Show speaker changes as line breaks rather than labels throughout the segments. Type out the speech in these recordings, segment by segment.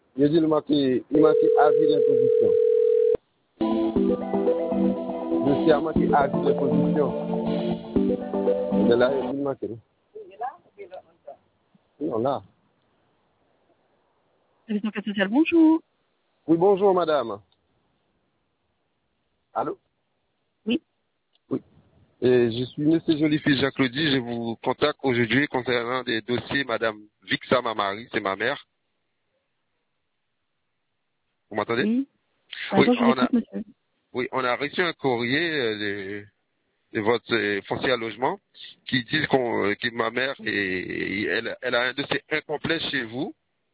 Je dis, il marque avis d'imposition. Dossier a marqué avis d'imposition. Mais là, il marque. Non, là.
Service d'enquête sociale, bonjour.
Oui, bonjour, madame. Allô?
Oui.
Oui. Je suis monsieur Jolifille Jacques-Claudie. Je vous contacte aujourd'hui concernant des dossiers madame Vixa, ma mari, c'est ma mère. Vous m'entendez?
Oui.
Oui,
Attends, je vous écoute, monsieur.
on a reçu un courrier de votre foncier à logement qui dit que ma mère elle a un dossier incomplet chez vous.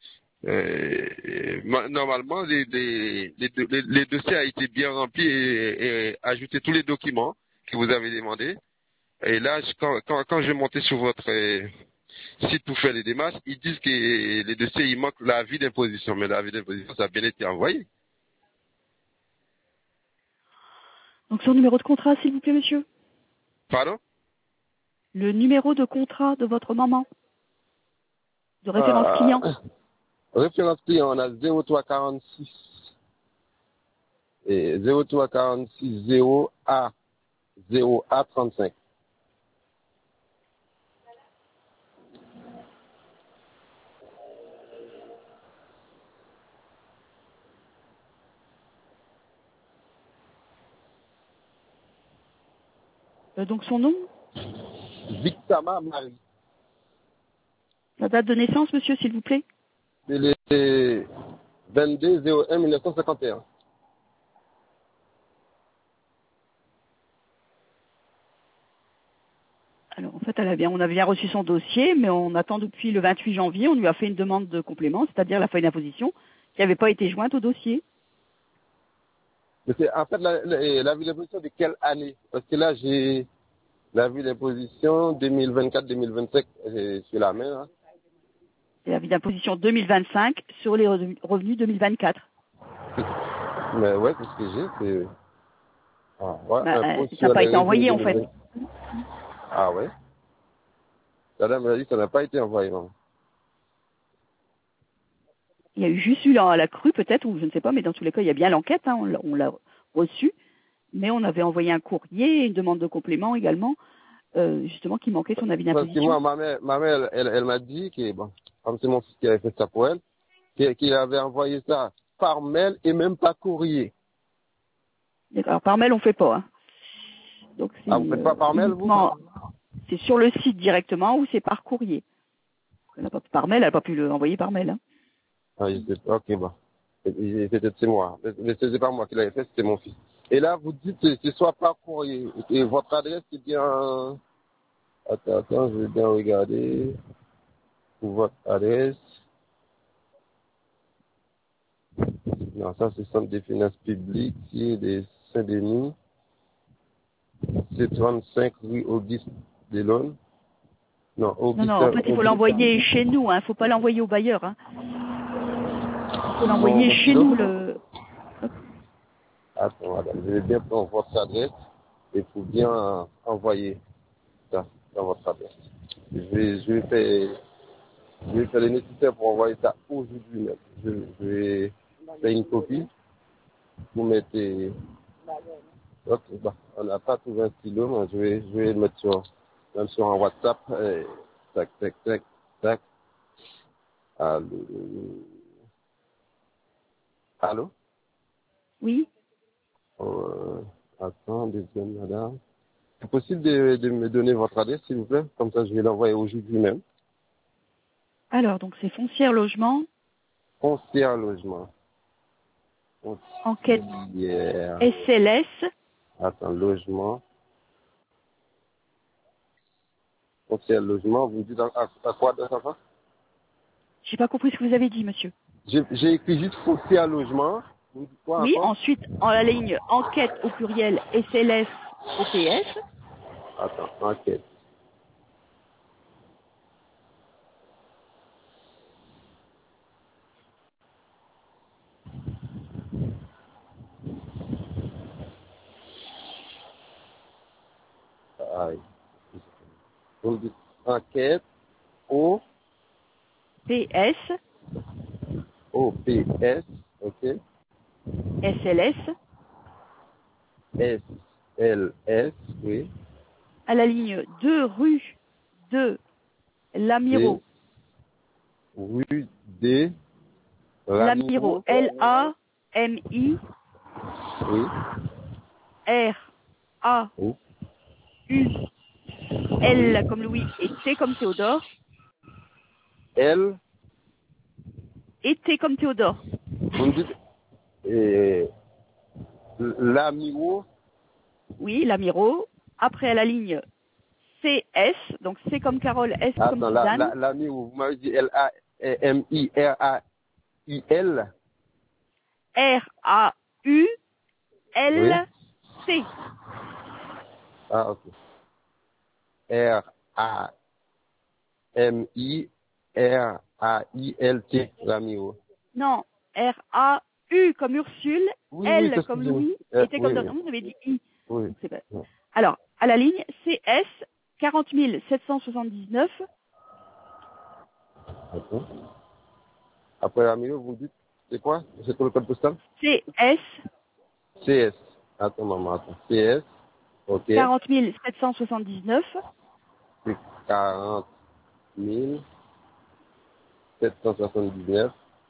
Normalement, les dossiers a été bien remplis et ajouté tous les documents que vous avez demandé. Et là, quand je vais monter sur votre site pour faire les démarches, ils disent que les dossiers, il manque l'avis d'imposition. Mais l'avis d'imposition, ça a bien été envoyé.
Donc, son numéro de contrat, s'il vous plaît, monsieur.
Pardon?
Le numéro de contrat de votre maman. De référence client.
Référence client, on a 0346 et 0346 0A 0A35.
Donc, son nom.
Victama Marie.
La date de naissance, monsieur, s'il vous plaît.
C'est le 22/01 1951.
Alors, en fait, on a bien reçu son dossier, mais on attend depuis le 28 janvier. On lui a fait une demande de complément, c'est-à-dire la feuille d'imposition, qui n'avait pas été jointe au dossier.
Mais c'est en fait l'avis d'imposition de quelle année? Parce que là, j'ai l'avis d'imposition 2024-2025 sur la main. Hein.
C'est l'avis d'imposition 2025 sur les revenus 2024.
Mais ouais, c'est ce que j'ai. C'est impôt
Ça n'a
sur
pas
les
été
revenus
envoyé, en fait.
2020. Ah ouais? Madame m'a dit que ça n'a pas été envoyé. Non.
Il y a eu juste eu la crue, peut-être, ou je ne sais pas, mais dans tous les cas, il y a bien l'enquête, hein, on l'a reçue. Mais on avait envoyé un courrier, une demande de complément également, justement, qui manquait son avis
Parce que
d'imposition.
moi, ma mère elle m'a dit que, bon, comme c'est mon fils qui avait fait ça pour elle, qu'il avait envoyé ça par mail et même par courrier.
Alors, par mail, on ne fait pas. Hein. Donc, c'est
Ah, vous faites pas par mail, vous?
uniquement, c'est sur le site directement ou c'est par courrier. Par mail, elle n'a pas pu l'envoyer par mail. Hein.
Ah, je sais pas, ok, bon. Peut-être c'est moi. Mais c'est pas moi qui l'avais fait, c'était mon fils. Et là, vous dites que ce soit par courrier. Et votre adresse, c'est bien... Attends, je vais bien regarder. Pour votre adresse. Non, ça, c'est Centre des finances publiques, qui est des Saint-Denis. C'est 35 rue Auguste Delon. Non,
Non,
Auguste.
en fait, il faut l'envoyer chez nous. Il ne faut pas l'envoyer au bailleur. Hein. Il faut l'envoyer
Mon
chez
stylo.
nous.
Attends, madame, je vais bien prendre votre adresse et pour bien envoyer ça dans votre adresse. Je vais faire le nécessaire pour envoyer ça aujourd'hui même. Je vais faire une copie. Vous mettez... Ok, bah, on n'a pas trouvé un stylo, mais je vais le mettre même sur un WhatsApp. Tac, tac, tac, tac. Allô? Allô?
Oui.
Attends, deuxième, madame. C'est possible de me donner votre adresse, s'il vous plaît? Comme ça, je vais l'envoyer aujourd'hui même.
Alors, donc, c'est foncière logement,
Foncière logement.
enquête
Foncière.
SLS.
Attends, logement. Foncière logement. Vous me dites à quoi dans ça va?
J'ai pas compris ce que vous avez dit, monsieur.
J'ai écrit juste foncière logement. Vous me dites quoi
Oui,
encore?
ensuite, en la ligne enquête au pluriel SLS OPS.
Attends, enquête. Aïe. Vous me dites enquête au
PS
OPS, ok.
SLS,
SLS, oui.
à la ligne 2 rue de Lamiro.
Rue D.
Lamiro, Lamiro,
Oui.
R-A-U,
Oui.
L comme Louis et T comme Théodore.
L.
Et T comme Théodore.
Vous me dites Lamiro.
Oui, Lamiro. Après, à la ligne CS, donc C comme Carole, S comme
Attends,
Suzanne.
Lamiro, vous m'avez dit L-A-M-I-R-A-I-L. Oui.
R-A-U-L-C.
Ah, ok. R-A-M-I-R-A-I-L-T, Ramiro.
Non, R-A-U comme Ursule,
Oui, oui,
L
c'est ce que
comme
j'ai dit.
Louis, et T
Oui,
comme
oui.
Théodore. Vous avez dit I.
Oui.
Donc, c'est pas...
Oui.
Alors, à la ligne CS 40 779.
D'accord. Après Ramiro, vous me dites, c'est quoi? C'est pour le code postal?
CS
CS. Attends, maman, attends. CS. Ok.
40 779.
C'est 40 779.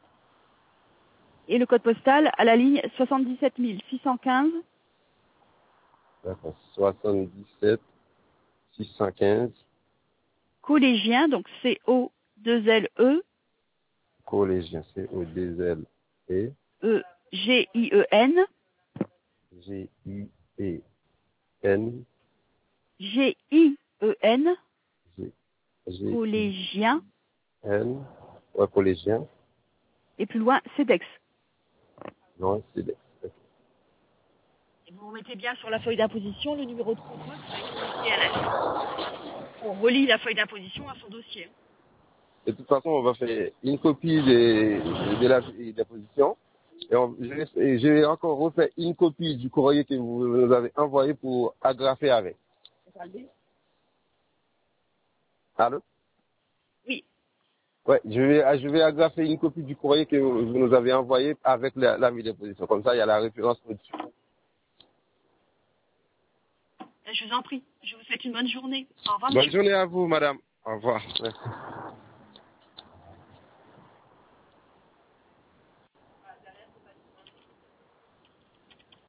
Et le code postal à la ligne 77 615.
D'accord. 77 615.
Collégien, donc C-O-2-L-E,
Collégien. C-O-D-L-E.
E-G-I-E-N,
G-I-E-N.
G-I-E-N,
G-I-N.
collégien,
Ouais, collégien.
et plus loin, CEDEX.
Non, c'est des...
Et vous remettez bien sur la feuille d'imposition le numéro de contrôle qui va être communiqué à l'AS. On relie la feuille d'imposition à son dossier.
De toute façon, on va faire une copie de la position. Et je vais encore refaire une copie du courrier que vous nous avez envoyé pour agrafer avec. Allô?
Oui.
Ouais, je vais agrafer une copie du courrier que vous nous avez envoyé avec la mise de position. Comme ça, il y a la référence au-dessus.
Je vous en prie. Je vous souhaite une bonne journée. Au revoir,
Bonne
monsieur.
journée à vous, madame. Au revoir. Merci.